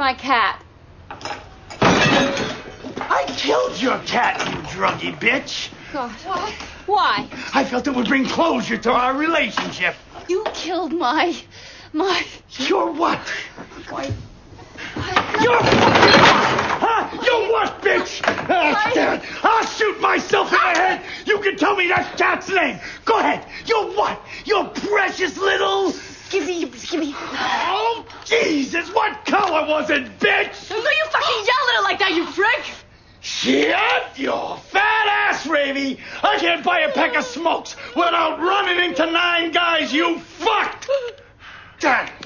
my cat. I killed your cat, you druggy bitch. God. Why? I felt it would bring closure to our relationship. You killed my... Your what? My... Your fucking what? Huh? Your what, bitch? Damn it. I'll shoot myself in the head. You can tell me that cat's name. Go ahead. Your what? Your precious little... Skippy. Oh, Jesus. What color was it, bitch? No, you fucking yell at it like that, you prick! Shit, you fat ass, Ravy. I can't buy a pack of smokes without running into 9 guys, you fucked. God.